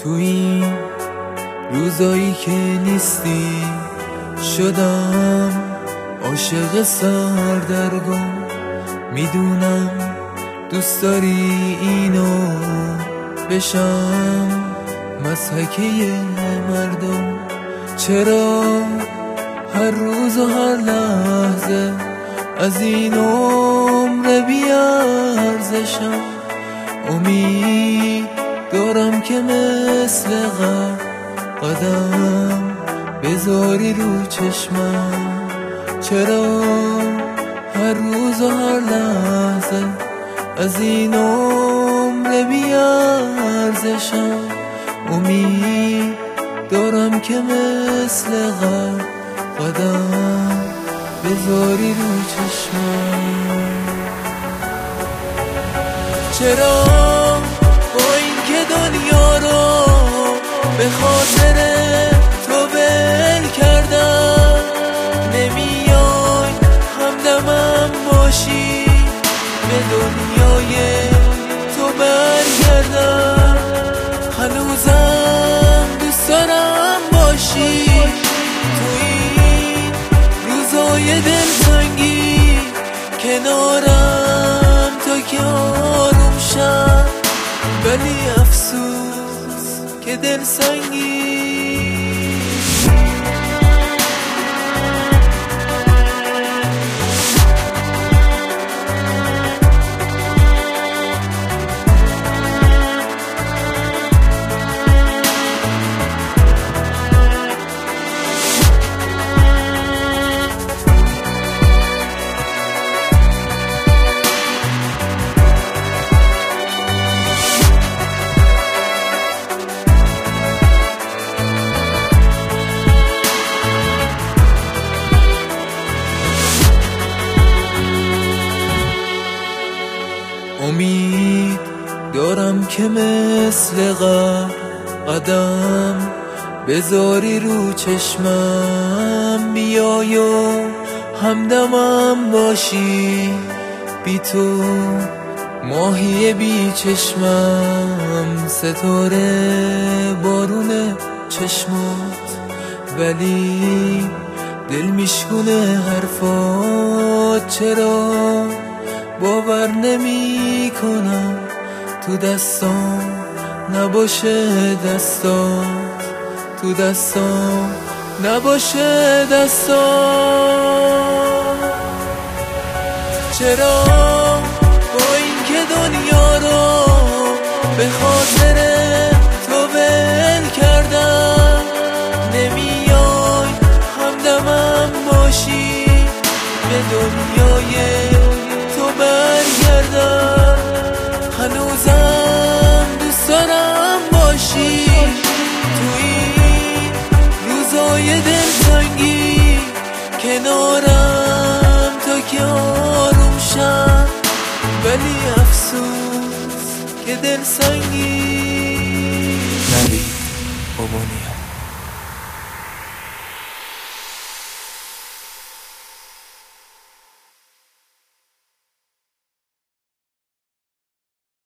تو این روزایی که نیستی شدم عاشق سردرگم. میدونم دوست داری اینو بشم مضحکه مردم. چرا هر روز و هر لحظه از این عمر بی‌ارزشم؟ امید دارم که مثل قدم بذاری رو چشمم. چرا هر روز و هر لحظه از این عمر بی‌ارزشم؟ امید دارم که مثل قدم بذاری رو چشمم. چرا با این که دنیا رو به خاطر تو ول کردم نمیای همدمم باشی به دنیای تو برگردم؟ هنوزم دوست دارم باشی تو این روزای دلتنگی کنارم تا که آروم شم. ولی افسوس که دلسنگی. امید دارم که مثل قدم بذاری رو چشمم. بیای و همدمم باشی بی تو ماهی بی چشمم. ستاره بارون چشمات ولی دل میشکونه حرفات. چرا باور نمی کنم تو دستام نباشه دستات، تو دستام نباشه دستات. چرا با این که دنیا رو به خاطر تو ول کردم نمیای همدمم باشی به دنیای برگردم؟ هنوزم دوست دارم باشی تو این روزای دلتنگی کنارم تا که آروم شم. ولی افسوس که دلسنگی.